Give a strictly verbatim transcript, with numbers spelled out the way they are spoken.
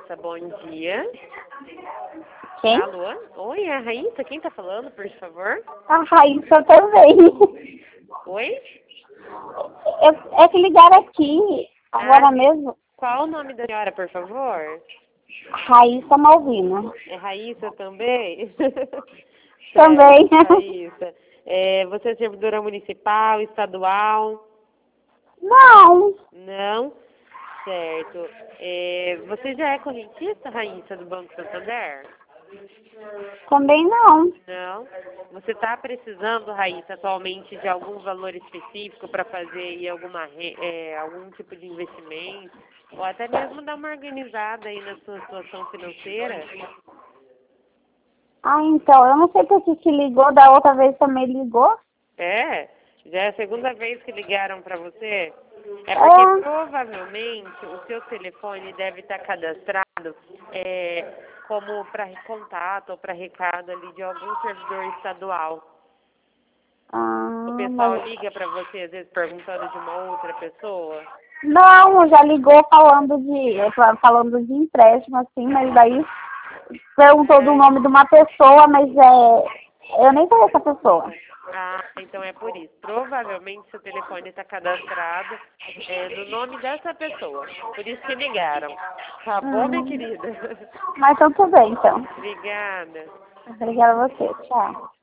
Raíssa, bom dia. Quem? Alô? Oi, é a Raíssa? Quem tá falando, por favor? A Raíssa também. Oi? Eu, é que ligaram aqui, agora Ah, mesmo. qual o nome da senhora, por favor? Raíssa Malvina. É Raíssa também? Também. Certo, Raíssa. É, você é servidora municipal, estadual? Não, Não? Certo. É, você já é correntista, Raíssa, do Banco Santander? também não. Não. Você está precisando, Raíssa, atualmente de algum valor específico para fazer aí alguma, re- é, algum tipo de investimento? Ou até mesmo dar uma organizada aí na sua situação financeira? Ah, então, eu não sei porque que ligou, da outra vez também ligou. É? Já é a segunda vez que ligaram para você? É porque É. provavelmente o seu telefone deve estar cadastrado é, como para contato ou para recado ali de algum servidor estadual. O Ah, pessoal mas... liga para você, às vezes, perguntando de uma outra pessoa. Não, já ligou falando de, falando de empréstimo, assim, mas daí perguntou do É. nome de uma pessoa, mas é, eu nem conheço a pessoa. Ah, então é por isso. Provavelmente seu telefone está cadastrado é, no nome dessa pessoa. Por isso que ligaram. Tá bom, minha Hum, querida? mas então tudo bem, então. Obrigada. Obrigada a você. Tchau.